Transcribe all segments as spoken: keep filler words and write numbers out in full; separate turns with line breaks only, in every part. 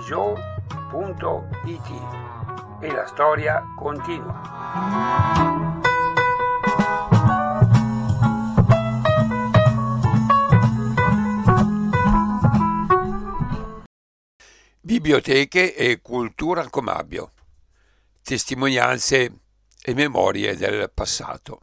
joe punto it e la storia continua. Biblioteche e cultura Comabbio. Testimonianze e memorie del passato.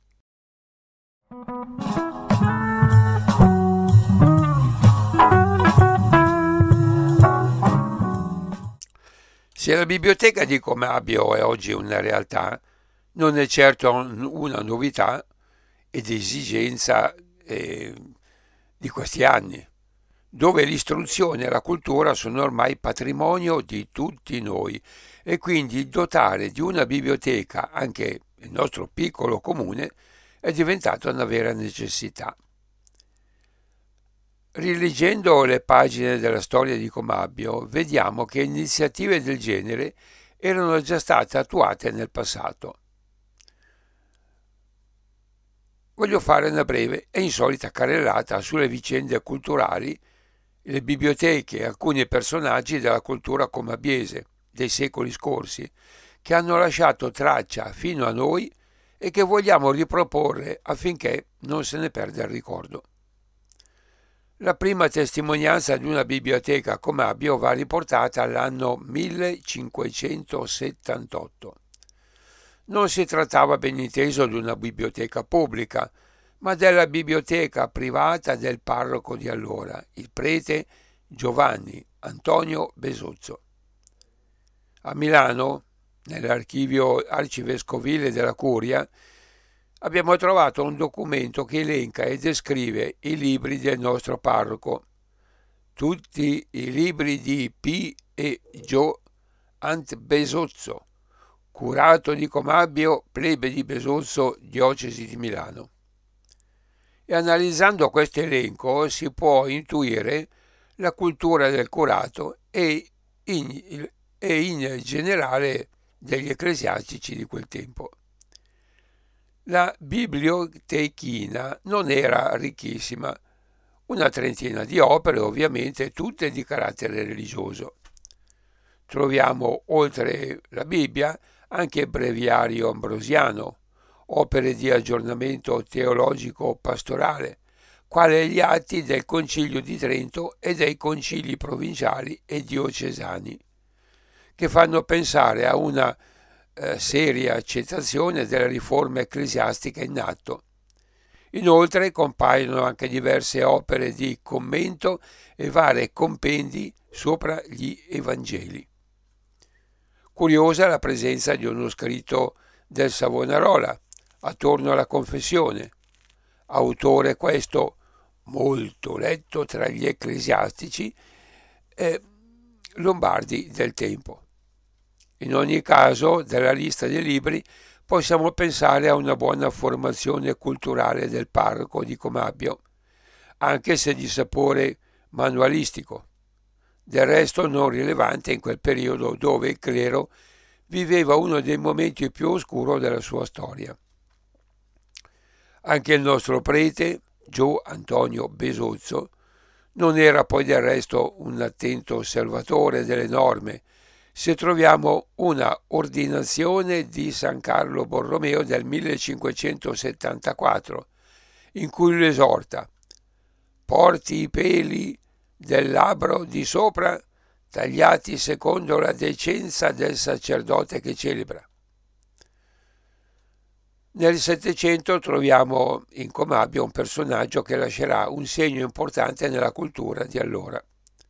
Se la biblioteca di Comabbio è oggi una realtà, non è certo una novità ed esigenza eh, di questi anni, dove l'istruzione e la cultura sono ormai patrimonio di tutti noi e quindi dotare di una biblioteca, anche il nostro piccolo comune, è diventata una vera necessità. Rileggendo le pagine della storia di Comabbio, vediamo che iniziative del genere erano già state attuate nel passato. Voglio fare una breve e insolita carrellata sulle vicende culturali, le biblioteche e alcuni personaggi della cultura comabbiese dei secoli scorsi, che hanno lasciato traccia fino a noi e che vogliamo riproporre affinché non se ne perda il ricordo. La prima testimonianza di una biblioteca a Comabbio va riportata all'anno millecinquecentosettantotto. Non si trattava ben inteso di una biblioteca pubblica, ma della biblioteca privata del parroco di allora, il prete Giovanni Antonio Besozzo. A Milano, nell'archivio arcivescovile della Curia, abbiamo trovato un documento che elenca e descrive i libri del nostro parroco, tutti i libri di P. e Gio. Ant Besozzo, curato di Comabbio, plebe di Besozzo, diocesi di Milano. E analizzando questo elenco si può intuire la cultura del curato e in, e in generale degli ecclesiastici di quel tempo. La bibliotechina non era ricchissima, una trentina di opere ovviamente tutte di carattere religioso. Troviamo oltre la Bibbia anche il breviario ambrosiano, opere di aggiornamento teologico-pastorale, quale gli atti del Concilio di Trento e dei concili provinciali e diocesani, che fanno pensare a una eh, seria accettazione della riforma ecclesiastica in atto. Inoltre compaiono anche diverse opere di commento e vari compendi sopra gli Evangeli. Curiosa la presenza di uno scritto del Savonarola attorno alla confessione, autore questo molto letto tra gli ecclesiastici eh, lombardi del tempo. In ogni caso, dalla lista dei libri possiamo pensare a una buona formazione culturale del parroco di Comabbio, anche se di sapore manualistico, del resto non rilevante in quel periodo dove il clero viveva uno dei momenti più oscuri della sua storia. Anche il nostro prete, Gio Antonio Besozzo, non era poi del resto un attento osservatore delle norme, se troviamo una ordinazione di San Carlo Borromeo del millecinquecentosettantaquattro, in cui lo esorta: porti i peli del labbro di sopra tagliati secondo la decenza del sacerdote che celebra. Nel Settecento troviamo in Comabbio un personaggio che lascerà un segno importante nella cultura di allora.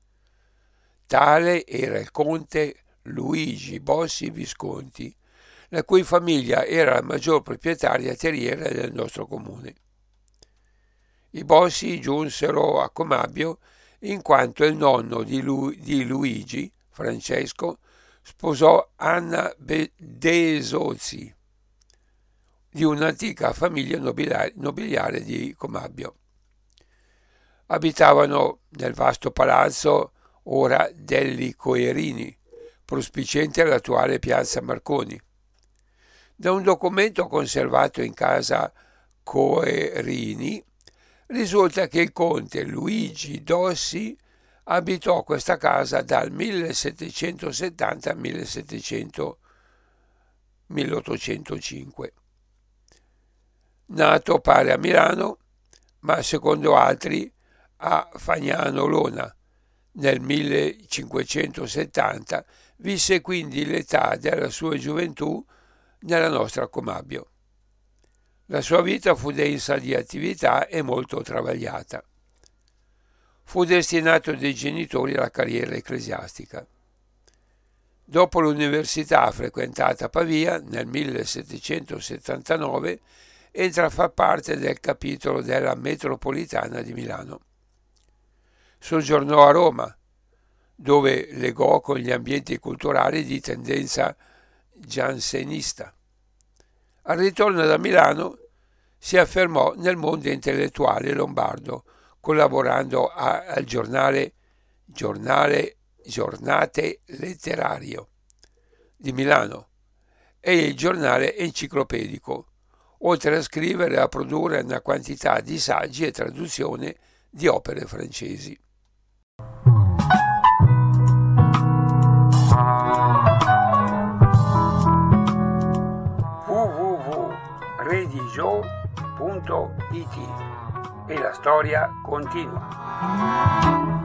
Tale era il conte Luigi Bossi Visconti, la cui famiglia era la maggior proprietaria terriera del nostro comune. I Bossi giunsero a Comabbio in quanto il nonno di, Lu- di Luigi, Francesco, sposò Anna Besozzi, di un'antica famiglia nobiliare, nobiliare di Comabbio. Abitavano nel vasto palazzo ora degli Coerini, prospiciente all'attuale piazza Marconi. Da un documento conservato in casa Coerini risulta che il conte Luigi Dossi abitò questa casa dal millesettecentosettanta al milleottocentocinque. Nato pare a Milano, ma secondo altri a Fagnano Lona nel millecinquecentosettanta, visse quindi l'età della sua gioventù nella nostra Comabio. La sua vita fu densa di attività e molto travagliata. Fu destinato dai genitori alla carriera ecclesiastica. Dopo l'università frequentata a Pavia, nel millesettecentosettantanove, entra a far parte del capitolo della metropolitana di Milano. Soggiornò a Roma, dove legò con gli ambienti culturali di tendenza giansenista. Al ritorno da Milano si affermò nel mondo intellettuale lombardo, collaborando a, al giornale, giornale Giornate Letterario di Milano e il giornale enciclopedico, oltre a scrivere e a produrre una quantità di saggi e traduzione di opere francesi. w w w punto redigio punto it e la storia continua.